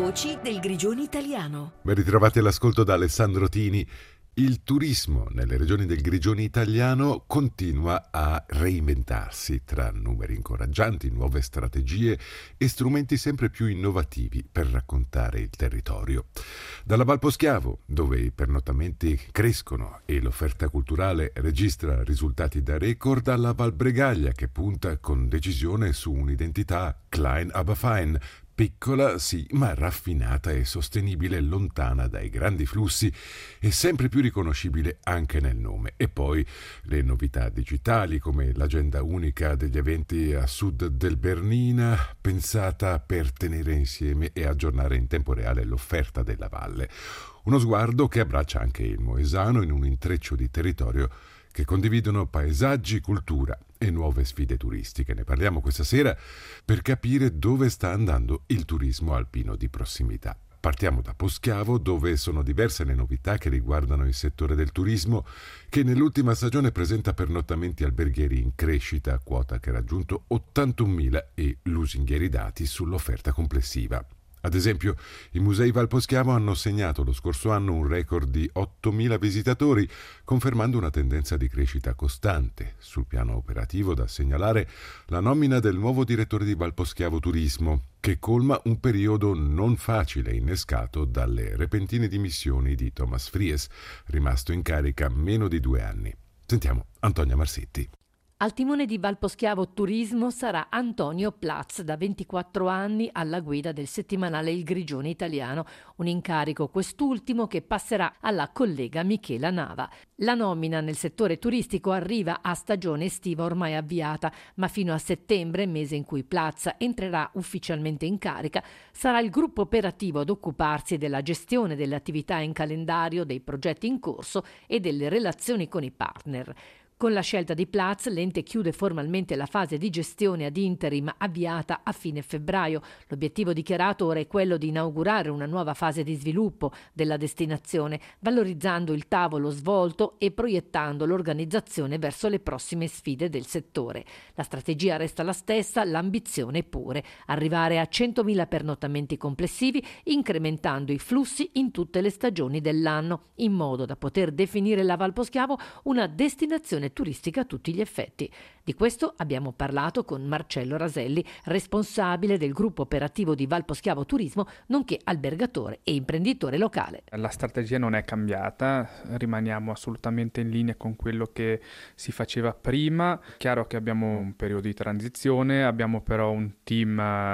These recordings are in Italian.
Voci del Grigione Italiano. Ben ritrovati all'ascolto da Alessandro Tini. Il turismo nelle regioni del Grigione Italiano continua a reinventarsi tra numeri incoraggianti, nuove strategie e strumenti sempre più innovativi per raccontare il territorio. Dalla Val Poschiavo, dove i pernottamenti crescono e l'offerta culturale registra risultati da record, alla Val Bregaglia, che punta con decisione su un'identità klein aber fein, piccola sì, ma raffinata e sostenibile, lontana dai grandi flussi e sempre più riconoscibile anche nel nome. E poi le novità digitali, come l'agenda unica degli eventi a sud del Bernina, pensata per tenere insieme e aggiornare in tempo reale l'offerta della valle. Uno sguardo che abbraccia anche il Moesano in un intreccio di territorio che condividono paesaggi, cultura e nuove sfide turistiche. Ne parliamo questa sera per capire dove sta andando il turismo alpino di prossimità. Partiamo da Poschiavo, dove sono diverse le novità che riguardano il settore del turismo, che nell'ultima stagione presenta pernottamenti alberghieri in crescita, quota che ha raggiunto 81.000 e lusinghieri dati sull'offerta complessiva. Ad esempio, i musei Val Poschiavo hanno segnato lo scorso anno un record di 8.000 visitatori, confermando una tendenza di crescita costante. Sul piano operativo da segnalare la nomina del nuovo direttore di Val Poschiavo Turismo, che colma un periodo non facile innescato dalle repentine dimissioni di Thomas Fries, rimasto in carica meno di 2 anni. Sentiamo Antonia Marsetti. Al timone di Val Poschiavo Turismo sarà Antonio Platz, da 24 anni alla guida del settimanale Il Grigione Italiano, un incarico quest'ultimo che passerà alla collega Michela Nava. La nomina nel settore turistico arriva a stagione estiva ormai avviata, ma fino a settembre, mese in cui Platz entrerà ufficialmente in carica, sarà il gruppo operativo ad occuparsi della gestione delle attività in calendario, dei progetti in corso e delle relazioni con i partner. Con la scelta di Platz, l'ente chiude formalmente la fase di gestione ad interim avviata a fine febbraio. L'obiettivo dichiarato ora è quello di inaugurare una nuova fase di sviluppo della destinazione, valorizzando il tavolo svolto e proiettando l'organizzazione verso le prossime sfide del settore. La strategia resta la stessa, l'ambizione pure: arrivare a 100.000 pernottamenti complessivi, incrementando i flussi in tutte le stagioni dell'anno, in modo da poter definire la Val Poschiavo una destinazione turistica a tutti gli effetti. Di questo abbiamo parlato con Marcello Raselli, responsabile del gruppo operativo di Val Poschiavo Turismo, nonché albergatore e imprenditore locale. La strategia non è cambiata, rimaniamo assolutamente in linea con quello che si faceva prima. Chiaro che abbiamo un periodo di transizione, abbiamo però un team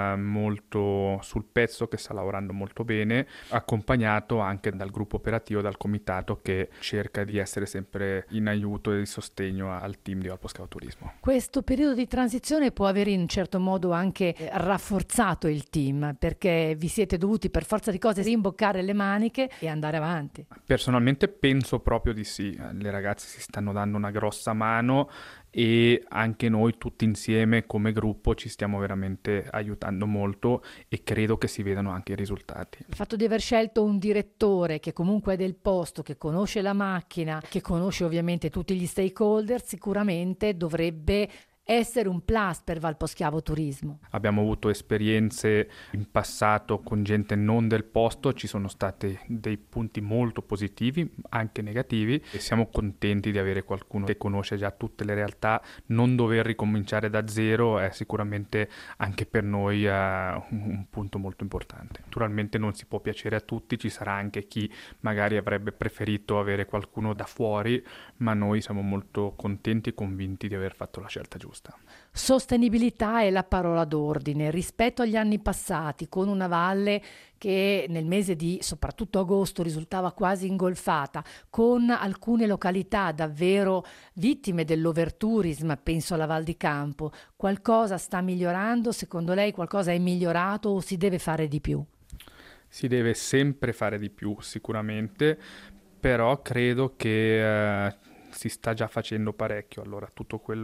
molto sul pezzo che sta lavorando molto bene, accompagnato anche dal gruppo operativo, dal comitato che cerca di essere sempre in aiuto e di sostegno al team di Val Poschiavo Turismo. Questo periodo di transizione può avere in certo modo anche rafforzato il team, perché vi siete dovuti per forza di cose rimboccare le maniche e andare avanti. Personalmente penso proprio di sì, le ragazze si stanno dando una grossa mano e anche noi tutti insieme come gruppo ci stiamo veramente aiutando molto e credo che si vedano anche i risultati. Il fatto di aver scelto un direttore che comunque è del posto, che conosce la macchina, che conosce ovviamente tutti gli stakeholder, sicuramente dovrebbe essere un plus per Val Poschiavo Turismo. Abbiamo avuto esperienze in passato con gente non del posto, ci sono stati dei punti molto positivi, anche negativi, e siamo contenti di avere qualcuno che conosce già tutte le realtà. Non dover ricominciare da zero è sicuramente anche per noi un punto molto importante. Naturalmente non si può piacere a tutti, ci sarà anche chi magari avrebbe preferito avere qualcuno da fuori, ma noi siamo molto contenti e convinti di aver fatto la scelta giusta. Sostenibilità è la parola d'ordine rispetto agli anni passati, con una valle che nel mese di soprattutto agosto risultava quasi ingolfata, con alcune località davvero vittime dell'overtourism, penso alla Val di Campo. Qualcosa sta migliorando? Secondo lei qualcosa è migliorato o si deve fare di più? Si deve sempre fare di più sicuramente, però credo che si sta già facendo parecchio. Allora tutto quello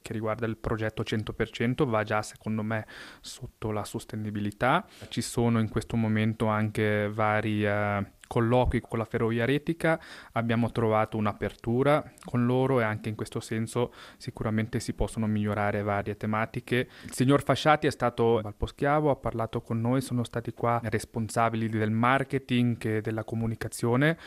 che riguarda il progetto 100% va già secondo me sotto la sostenibilità. Ci sono in questo momento anche vari colloqui con la Ferrovia Retica, abbiamo trovato un'apertura con loro e anche in questo senso sicuramente si possono migliorare varie tematiche. Il signor Fasciati è stato a Valposchiavo, ha parlato con noi, sono stati qua responsabili del marketing e della comunicazione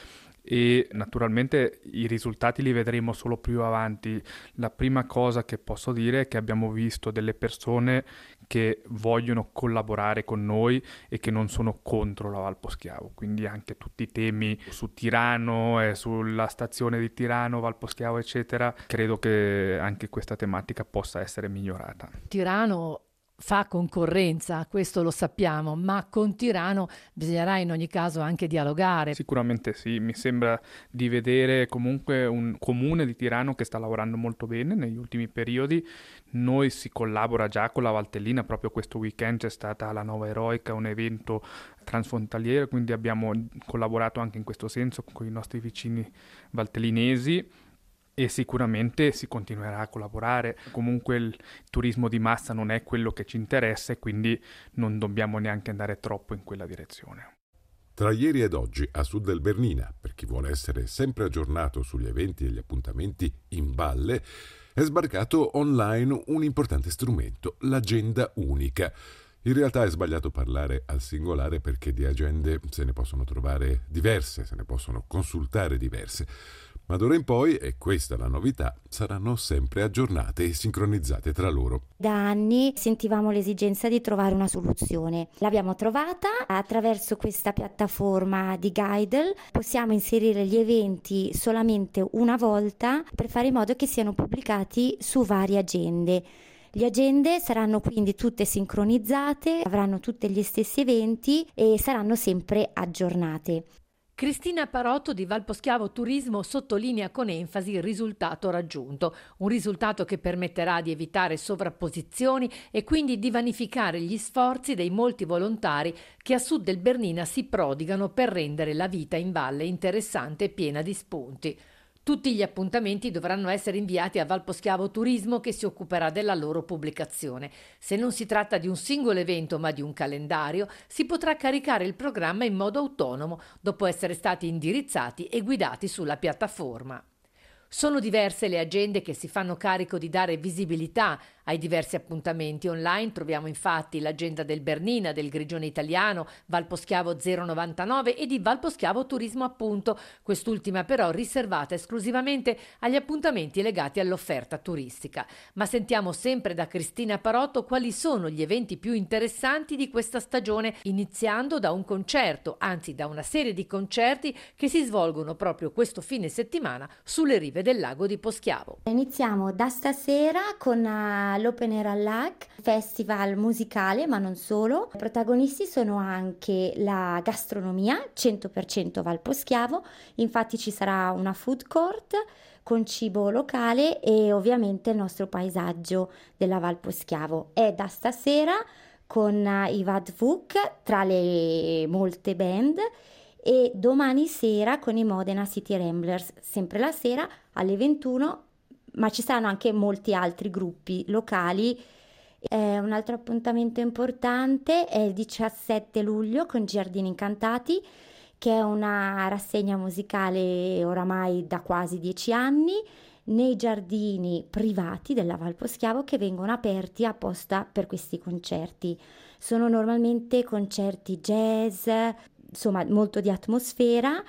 e naturalmente i risultati li vedremo solo più avanti. La prima cosa che posso dire è che abbiamo visto delle persone che vogliono collaborare con noi e che non sono contro la Valposchiavo, quindi anche tutti i temi su Tirano e sulla stazione di Tirano, Valposchiavo eccetera, credo che anche questa tematica possa essere migliorata. Tirano fa concorrenza, questo lo sappiamo, ma con Tirano bisognerà in ogni caso anche dialogare. Sicuramente sì, mi sembra di vedere comunque un comune di Tirano che sta lavorando molto bene negli ultimi periodi. Noi si collabora già con la Valtellina, proprio questo weekend c'è stata la Nova Eroica, un evento transfrontaliero, quindi abbiamo collaborato anche in questo senso con i nostri vicini valtellinesi. E sicuramente si continuerà a collaborare. Comunque il turismo di massa non è quello che ci interessa e quindi non dobbiamo neanche andare troppo in quella direzione. Tra ieri ed oggi a sud del Bernina, per chi vuole essere sempre aggiornato sugli eventi e gli appuntamenti in valle, è sbarcato online un importante strumento, l'agenda unica. In realtà è sbagliato parlare al singolare perché di agende se ne possono trovare diverse, se ne possono consultare diverse. Ma d'ora in poi, e questa è la novità, saranno sempre aggiornate e sincronizzate tra loro. Da anni sentivamo l'esigenza di trovare una soluzione. L'abbiamo trovata attraverso questa piattaforma di Guidel. Possiamo inserire gli eventi solamente una volta per fare in modo che siano pubblicati su varie agende. Le agende saranno quindi tutte sincronizzate, avranno tutti gli stessi eventi e saranno sempre aggiornate. Cristina Parotto di Valposchiavo Turismo sottolinea con enfasi il risultato raggiunto, un risultato che permetterà di evitare sovrapposizioni e quindi di vanificare gli sforzi dei molti volontari che a sud del Bernina si prodigano per rendere la vita in valle interessante e piena di spunti. Tutti gli appuntamenti dovranno essere inviati a Valposchiavo Turismo che si occuperà della loro pubblicazione. Se non si tratta di un singolo evento ma di un calendario, si potrà caricare il programma in modo autonomo dopo essere stati indirizzati e guidati sulla piattaforma. Sono diverse le agende che si fanno carico di dare visibilità ai diversi appuntamenti. Online troviamo infatti l'agenda del Bernina, del Grigione Italiano, Valposchiavo 099 e di Valposchiavo Turismo appunto, quest'ultima però riservata esclusivamente agli appuntamenti legati all'offerta turistica. Ma sentiamo sempre da Cristina Parotto quali sono gli eventi più interessanti di questa stagione, iniziando da un concerto, anzi da una serie di concerti che si svolgono proprio questo fine settimana sulle rive del lago di Poschiavo. Iniziamo da stasera con l'Open Air al Lag, festival musicale ma non solo. I protagonisti sono anche la gastronomia 100% Valposchiavo, infatti ci sarà una food court con cibo locale e ovviamente il nostro paesaggio della Valposchiavo. È da stasera con i Vad Vuk tra le molte band e domani sera con i Modena City Ramblers, sempre la sera alle 21, ma ci saranno anche molti altri gruppi locali. Un altro appuntamento importante è il 17 luglio con Giardini Incantati, che è una rassegna musicale oramai da quasi 10 anni nei giardini privati della Valposchiavo che vengono aperti apposta per questi concerti. Sono normalmente concerti jazz, insomma molto di atmosfera,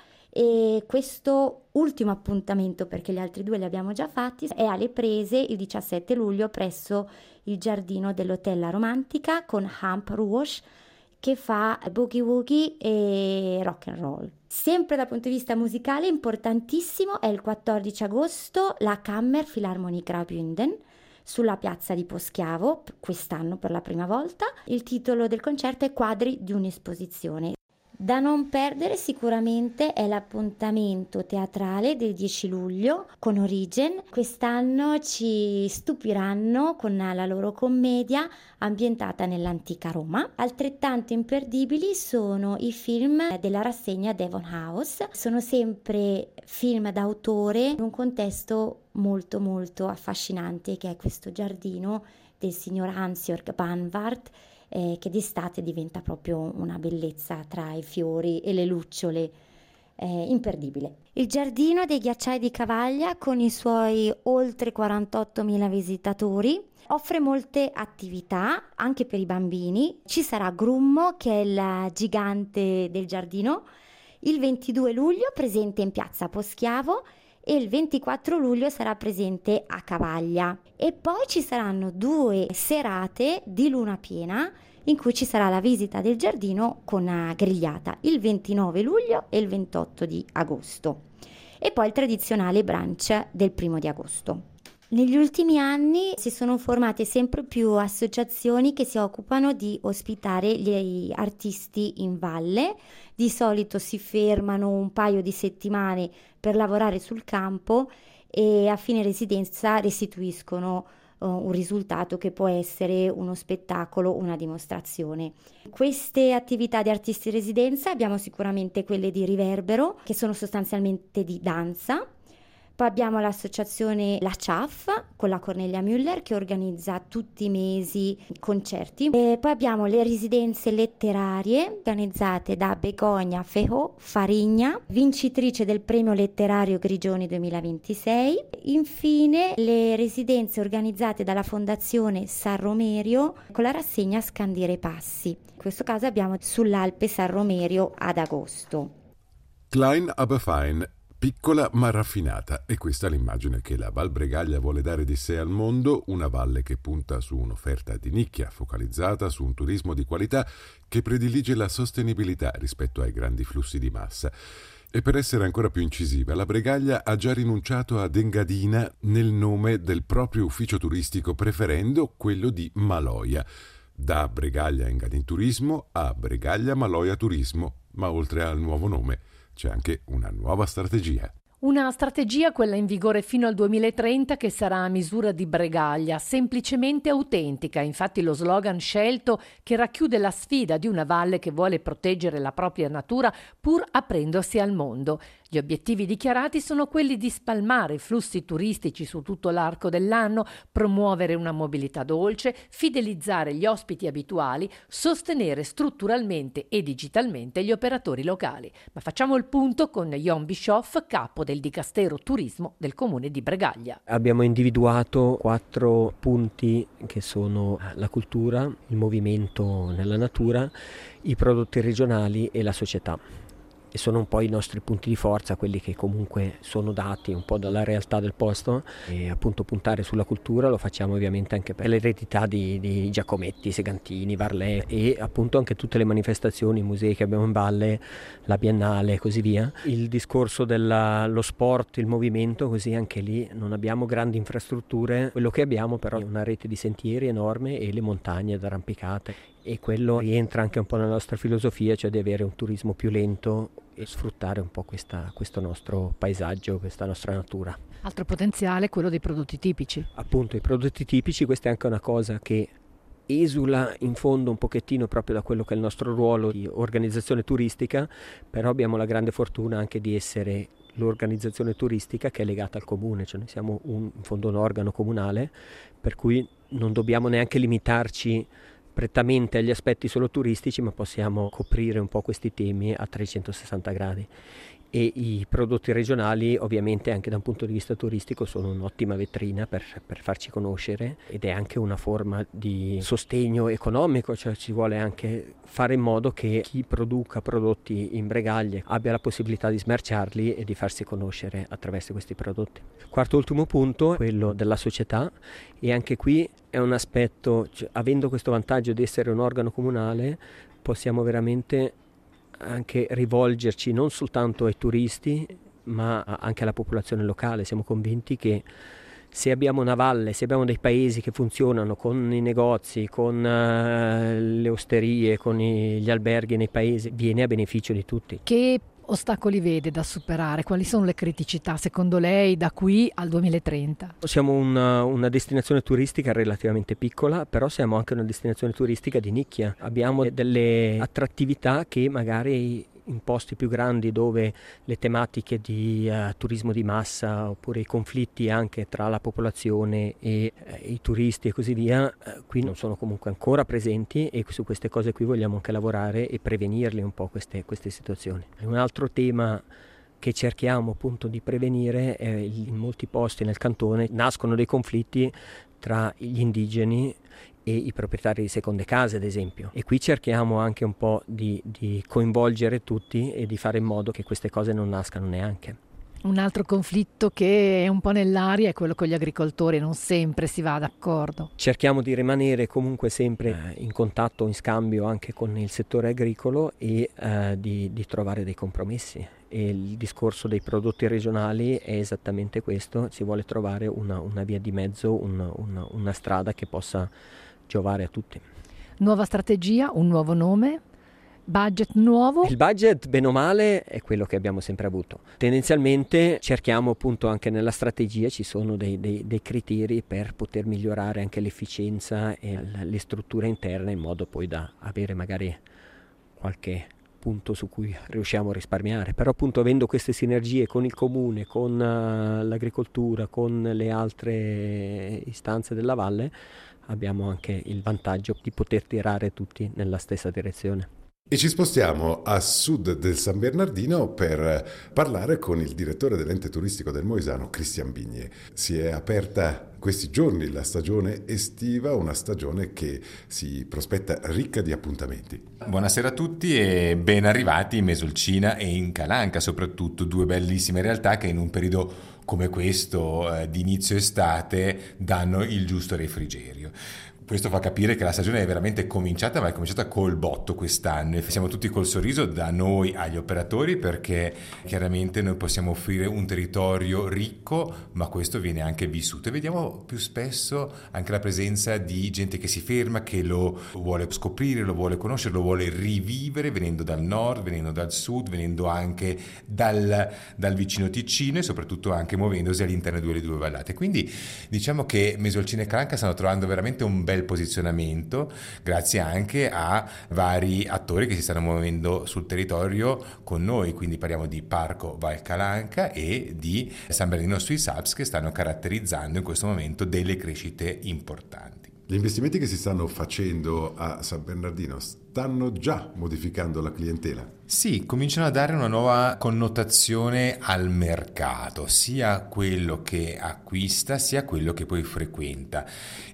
e questo ultimo appuntamento, perché gli altri due li abbiamo già fatti, è alle Prese il 17 luglio presso il giardino dell'Hotel La Romantica con Hamp Rouge che fa boogie woogie e rock and roll. Sempre dal punto di vista musicale importantissimo è il 14 agosto la Kammer Philharmonic Graubünden sulla piazza di Poschiavo, quest'anno per la prima volta. Il titolo del concerto è Quadri di un'esposizione. Da non perdere sicuramente è l'appuntamento teatrale del 10 luglio con Origen. Quest'anno ci stupiranno con la loro commedia ambientata nell'antica Roma. Altrettanto imperdibili sono i film della rassegna Devon House. Sono sempre film d'autore in un contesto molto molto affascinante, che è questo giardino del signor Hans-Jörg Banvard, che d'estate diventa proprio una bellezza tra i fiori e le lucciole, imperdibile. Il giardino dei ghiacciai di Cavaglia, con i suoi oltre 48.000 visitatori, offre molte attività anche per i bambini. Ci sarà Grummo, che è il gigante del giardino, il 22 luglio presente in piazza Poschiavo e il 24 luglio sarà presente a Cavaglia. E poi ci saranno 2 serate di luna piena in cui ci sarà la visita del giardino con grigliata, il 29 luglio e il 28 di agosto. E poi il tradizionale brunch del 1 di agosto. Negli ultimi anni si sono formate sempre più associazioni che si occupano di ospitare gli artisti in valle. Di solito si fermano un paio di settimane per lavorare sul campo e a fine residenza restituiscono un risultato che può essere uno spettacolo, una dimostrazione. Queste attività di artisti in residenza abbiamo sicuramente quelle di Riverbero, che sono sostanzialmente di danza. Poi abbiamo l'associazione La Ciaf con la Cornelia Müller, che organizza tutti i mesi concerti. E poi abbiamo le residenze letterarie organizzate da Begonia Feho Farigna, vincitrice del premio letterario Grigioni 2026. Infine le residenze organizzate dalla Fondazione San Romerio con la rassegna Scandire Passi. In questo caso abbiamo sull'Alpe San Romerio ad agosto. Klein aber fein. Piccola ma raffinata, e questa è l'immagine che la Val Bregaglia vuole dare di sé al mondo, una valle che punta su un'offerta di nicchia, focalizzata su un turismo di qualità che predilige la sostenibilità rispetto ai grandi flussi di massa. E per essere ancora più incisiva, la Bregaglia ha già rinunciato ad Engadina nel nome del proprio ufficio turistico, preferendo quello di Maloja. Da Bregaglia Engadin Turismo a Bregaglia Maloja Turismo, ma oltre al nuovo nome c'è anche una nuova strategia. Una strategia, quella in vigore fino al 2030, che sarà a misura di Bregaglia, semplicemente autentica. Infatti lo slogan scelto, che racchiude la sfida di una valle che vuole proteggere la propria natura pur aprendosi al mondo. Gli obiettivi dichiarati sono quelli di spalmare i flussi turistici su tutto l'arco dell'anno, promuovere una mobilità dolce, fidelizzare gli ospiti abituali, sostenere strutturalmente e digitalmente gli operatori locali. Ma facciamo il punto con Jon Bischoff, capo del Dicastero Turismo del Comune di Bregaglia. Abbiamo individuato 4 punti che sono la cultura, il movimento nella natura, i prodotti regionali e la società. E sono un po' i nostri punti di forza, quelli che comunque sono dati un po' dalla realtà del posto, e appunto puntare sulla cultura lo facciamo ovviamente anche per l'eredità di Giacometti, Segantini, Varlè, e appunto anche tutte le manifestazioni, i musei che abbiamo in valle, la Biennale e così via. Il discorso dello sport, il movimento, così anche lì non abbiamo grandi infrastrutture, quello che abbiamo però è una rete di sentieri enorme e le montagne ad arrampicate. E quello rientra anche un po' nella nostra filosofia, cioè di avere un turismo più lento e sfruttare un po' questo nostro paesaggio, questa nostra natura. Altro potenziale è quello dei prodotti tipici. Appunto, i prodotti tipici, questa è anche una cosa che esula in fondo un pochettino proprio da quello che è il nostro ruolo di organizzazione turistica, però abbiamo la grande fortuna anche di essere l'organizzazione turistica che è legata al comune, cioè noi siamo in fondo un organo comunale, per cui non dobbiamo neanche limitarci prettamente agli aspetti solo turistici, ma possiamo coprire un po' questi temi a 360 gradi. E i prodotti regionali ovviamente anche da un punto di vista turistico sono un'ottima vetrina per farci conoscere, ed è anche una forma di sostegno economico, cioè ci vuole anche fare in modo che chi produca prodotti in Bregaglie abbia la possibilità di smerciarli e di farsi conoscere attraverso questi prodotti. Quarto ultimo punto, quello della società, e anche qui è un aspetto, cioè, avendo questo vantaggio di essere un organo comunale, possiamo veramente anche rivolgerci non soltanto ai turisti ma anche alla popolazione locale. Siamo convinti che Se abbiamo una valle, se abbiamo dei paesi che funzionano con i negozi, con le osterie, con gli alberghi nei paesi, viene a beneficio di tutti. Che ostacoli vede da superare? Quali sono le criticità secondo lei da qui al 2030? Siamo una destinazione turistica relativamente piccola, però siamo anche una destinazione turistica di nicchia. Abbiamo delle attrattività che magari in posti più grandi, dove le tematiche di turismo di massa oppure i conflitti anche tra la popolazione e i turisti e così via, qui non sono comunque ancora presenti, e su queste cose qui vogliamo anche lavorare e prevenirle un po' queste situazioni. Un altro tema che cerchiamo appunto di prevenire è in molti posti nel cantone nascono dei conflitti tra gli indigeni e i proprietari di seconde case, ad esempio, e qui cerchiamo anche un po' di coinvolgere tutti e di fare in modo che queste cose non nascano neanche. Un altro conflitto che è un po' nell'aria è quello con gli agricoltori, non sempre si va d'accordo. Cerchiamo di rimanere comunque sempre in contatto, in scambio anche con il settore agricolo e di trovare dei compromessi. E il discorso dei prodotti regionali è esattamente questo: si vuole trovare una via di mezzo, una strada che possa giovare a tutti. Nuova strategia, un nuovo nome, budget nuovo? Il budget, bene o male, è quello che abbiamo sempre avuto. Tendenzialmente cerchiamo appunto anche nella strategia, ci sono dei criteri per poter migliorare anche l'efficienza e le strutture interne, in modo poi da avere magari qualche punto su cui riusciamo a risparmiare, però appunto avendo queste sinergie con il comune, con l'agricoltura, con le altre istanze della valle, abbiamo anche il vantaggio di poter tirare tutti nella stessa direzione. E ci spostiamo a sud del San Bernardino per parlare con il direttore dell'ente turistico del Moisano, Cristian Bigne. Si è aperta questi giorni la stagione estiva, una stagione che si prospetta ricca di appuntamenti. Buonasera a tutti e ben arrivati in Mesolcina e in Calanca, soprattutto due bellissime realtà che in un periodo come questo di inizio estate danno il giusto refrigerio. Questo fa capire che la stagione è veramente cominciata, ma è cominciata col botto quest'anno, e siamo tutti col sorriso da noi agli operatori, perché chiaramente noi possiamo offrire un territorio ricco, ma questo viene anche vissuto, e vediamo più spesso anche la presenza di gente che si ferma, che lo vuole scoprire, lo vuole conoscere, lo vuole rivivere, venendo dal nord, venendo dal sud, venendo anche dal vicino Ticino, e soprattutto anche muovendosi all'interno delle due vallate. Quindi diciamo che Mesolcina e Calanca stanno trovando veramente un bel posizionamento, grazie anche a vari attori che si stanno muovendo sul territorio con noi. Quindi parliamo di Parco Val Calanca e di San Bernardino Swiss Alps, che stanno caratterizzando in questo momento delle crescite importanti. Gli investimenti che si stanno facendo a San Bernardino stanno già modificando la clientela? Sì, cominciano a dare una nuova connotazione al mercato, sia quello che acquista sia quello che poi frequenta,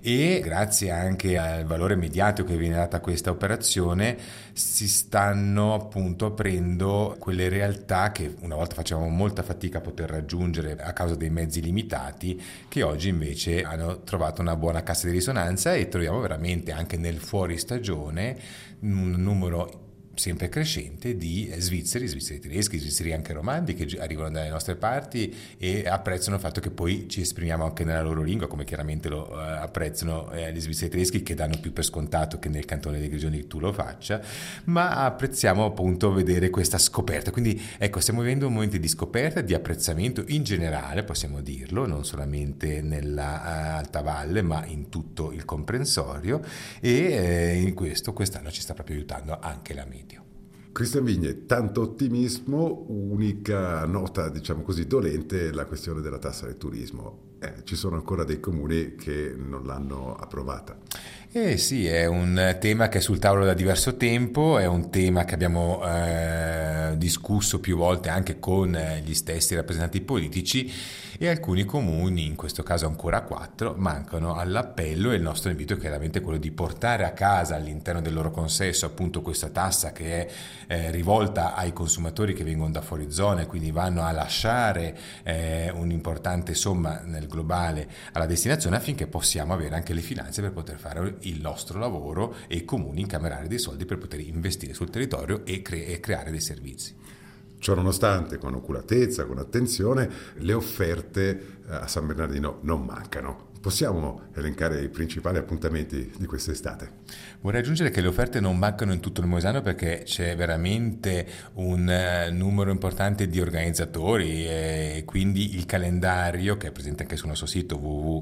e grazie anche al valore mediatico che viene dato a questa operazione si stanno appunto aprendo quelle realtà che una volta facevamo molta fatica a poter raggiungere a causa dei mezzi limitati, che oggi invece hanno trovato una buona cassa di risonanza, e troviamo veramente anche nel fuori stagione un numero sempre crescente di svizzeri tedeschi, svizzeri anche romandi, che arrivano dalle nostre parti e apprezzano il fatto che poi ci esprimiamo anche nella loro lingua, come chiaramente lo apprezzano gli svizzeri tedeschi, che danno più per scontato che nel cantone dei Grigioni tu lo faccia, ma apprezziamo appunto vedere questa scoperta. Quindi ecco, stiamo vivendo un momento di scoperta, di apprezzamento in generale, possiamo dirlo, non solamente nella Alta Valle ma in tutto il comprensorio, e in questo quest'anno ci sta proprio aiutando anche la media. Cristian Bigne, tanto ottimismo, unica nota, diciamo così, dolente, la questione della tassa del turismo. Ci sono ancora dei comuni che non l'hanno approvata. Sì, è un tema che è sul tavolo da diverso tempo, è un tema che abbiamo discusso più volte anche con gli stessi rappresentanti politici, e alcuni comuni, in questo caso ancora 4, mancano all'appello, e il nostro invito è chiaramente quello di portare a casa all'interno del loro consesso appunto questa tassa che è rivolta ai consumatori che vengono da fuori zona, e quindi vanno a lasciare un'importante somma nel globale alla destinazione, affinché possiamo avere anche le finanze per poter fare il nostro lavoro, e i comuni incamerare dei soldi per poter investire sul territorio e creare dei servizi. Ciononostante, con oculatezza, con attenzione, le offerte a San Bernardino non mancano. Possiamo elencare i principali appuntamenti di quest'estate? Vorrei aggiungere che le offerte non mancano in tutto il Moesano perché c'è veramente un numero importante di organizzatori e quindi il calendario, che è presente anche sul nostro sito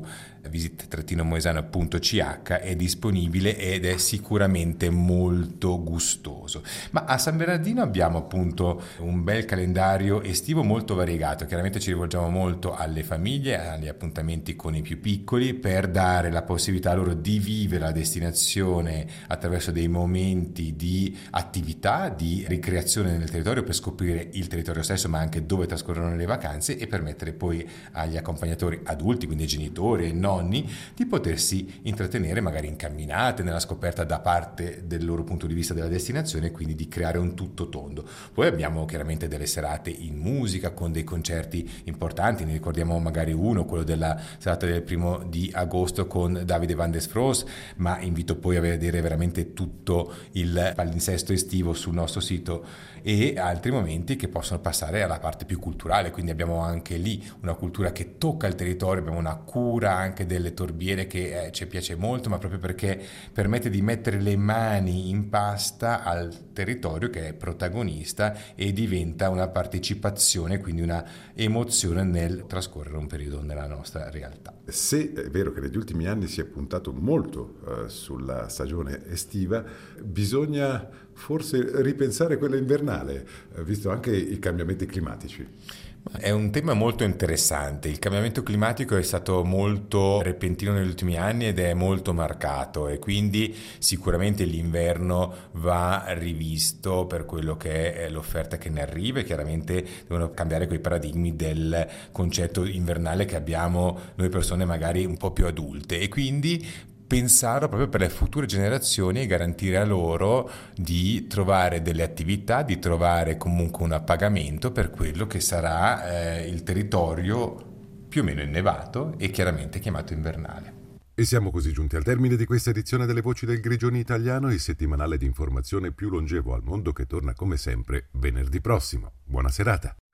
www.visit-moesano.ch, è disponibile ed è sicuramente molto gustoso. Ma a San Bernardino abbiamo appunto un bel calendario estivo molto variegato. Chiaramente ci rivolgiamo molto alle famiglie, agli appuntamenti con i più piccoli, per dare la possibilità loro di vivere la destinazione attraverso dei momenti di attività, di ricreazione nel territorio, per scoprire il territorio stesso ma anche dove trascorrono le vacanze, e permettere poi agli accompagnatori adulti, quindi ai genitori e ai nonni, di potersi intrattenere magari in camminate, nella scoperta da parte del loro punto di vista della destinazione, e quindi di creare un tutto tondo. Poi abbiamo chiaramente delle serate in musica con dei concerti importanti, ne ricordiamo magari uno, quello della serata del 1 di agosto con Davide Van des Froos, ma invito poi a vedere veramente tutto il palinsesto estivo sul nostro sito, e altri momenti che possono passare alla parte più culturale, quindi abbiamo anche lì una cultura che tocca il territorio, abbiamo una cura anche delle torbiere che ci piace molto, ma proprio perché permette di mettere le mani in pasta al territorio che è protagonista e diventa una partecipazione, quindi una emozione nel trascorrere un periodo nella nostra realtà. Se è vero che negli ultimi anni si è puntato molto sulla stagione estiva, bisogna forse ripensare quella invernale, visto anche i cambiamenti climatici. È un tema molto interessante. Il cambiamento climatico è stato molto repentino negli ultimi anni ed è molto marcato, e quindi sicuramente l'inverno va rivisto per quello che è l'offerta che ne arriva, e chiaramente devono cambiare quei paradigmi del concetto invernale che abbiamo noi persone magari un po' più adulte, e quindi pensare proprio per le future generazioni e garantire a loro di trovare delle attività, di trovare comunque un appagamento per quello che sarà il territorio più o meno innevato e chiaramente chiamato invernale. E siamo così giunti al termine di questa edizione delle Voci del Grigioni Italiano, il settimanale di informazione più longevo al mondo, che torna come sempre venerdì prossimo. Buona serata.